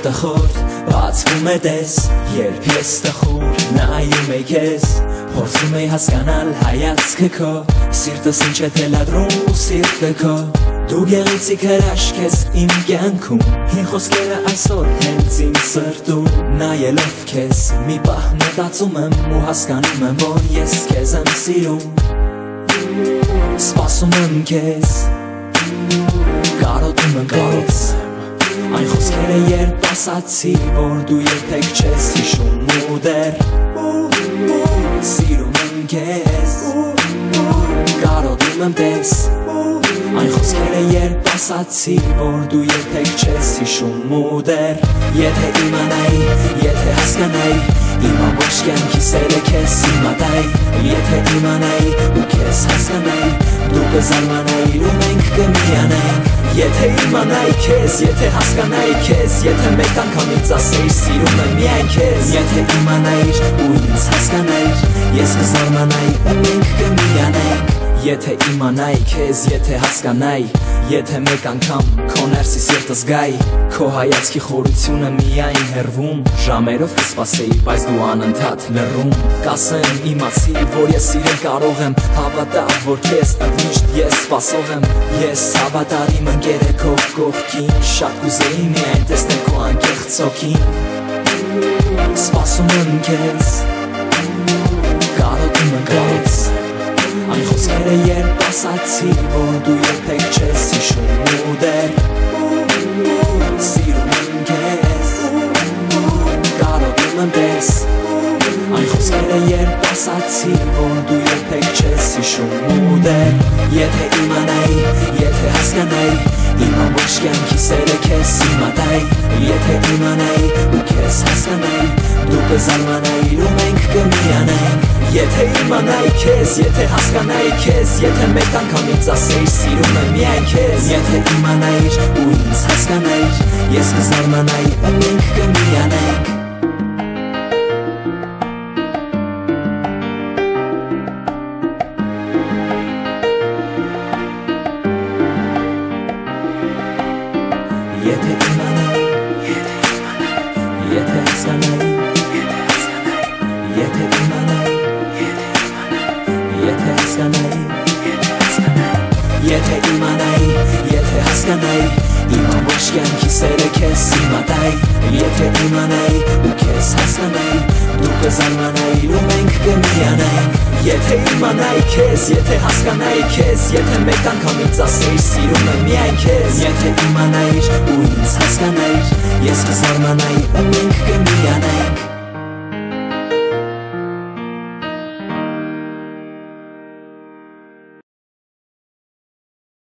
խորտ բացվում է տես երբ ես տխուր նայում էի քեզ փորձում էի հասկանալ հայացքը քո սիրտս ինչ է թելադրում ու սիրտը քո դու գեղեցիկ հրաշք ես իմ կյանքում հին խոսքերը այսօր հենց իմ սրտում նայելով քեզ մի պահ մտածում եմ ու հասկանում եմ որ ես քեզ եմ սիրում սպասում եմ քեզ կարոտում եմ քեզ Այն խոսքերը երբ ասացի, որ դու երբեք չես հիշում ու դեռ Սիրում եմ քեզ, կարոտում եմ տես Այն խոսքերը երբ ասացի, որ դու երբեք չես հիշում ու դեռ Եթե իմանայի, եթե հասկանայի, իմ ամբողջ կյանքի սերը քեզ իմատայի Եթե իմանայի ու քեզ հասկանայի, դու կզարմանայի ու մենք կմիանայինք Եթե իմանայի քեզ, եթե հասկանայի քեզ Եթե մեկ անգամից ասեիր սիրում եմ միայն քեզ Եթե իմանայիր ու ինձ հասկանայիր Ես կզարմանայի ու մենք կմիանայինք Եթե իմանայի քեզ, եթե հասկանայի Եթե մեկ անգամ քո ներսի սիրտը զգայի Քո հայացքի խորությունը միայն հեռվում Ժամերով կսպասեի, բայց դու անընդհատ լռում Կասեմ իմացի, որ ես սիրել կարող եմ Հավատա, որ քեզ միշտ ես սպասող եմ Ես հավատար իմ ընկեր է քո կողքին Շատ կուզեի միայն տեսնել քո անկեղծ հոգին Սպասում եմ քեզ Կարոտում եմ քեզ Այն խոսքերը երբ ասացի, որ դու երբեք չես հիշում ու դեռ Սիրում եմ քեզ Կարոտում եմ տես Այն խոսքերը երբ ասացի, որ դու երբեք չես հիշում ու դեռ Եթե իմանայի, եթե հասկանայի Իմ ամբողջ կյանքի սերը քեզ իմատայի Եթե իմանայի ու քեզ հասկանայի Դու կզարմանայիր ու մենք կմիանայինք Եթե իմանայի քեզ, եթե հասկանայի քեզ Եթե մեկ անգամից ասեիր սիրում եմ միայն քեզ Եթե իմանայիր ու ինձ հասկանայիր Ես կզարմանայի ու մենք կմիանայինք Եթե իմանայի, եթե հասկանայի Եթե իմանայի, եթե հասկանայի Եթե իմանայի, եթե հասկանայի Իմ ամբողջ կյանքի սերը քեզ իմատայի Եթե իմանայի ու քեզ հասկանայի Դու կզարմանայիր ու մենք կմիանայինք Եթե իմանայի քեզ, եթե հասկանայի քեզ Եթե մեկ անգամից ասեիր սիրում եմ միայն քեզ Եթե իմանայիր ու ինձ հասկանայիր Ես կզարմանայի ու մենք կմիանայինք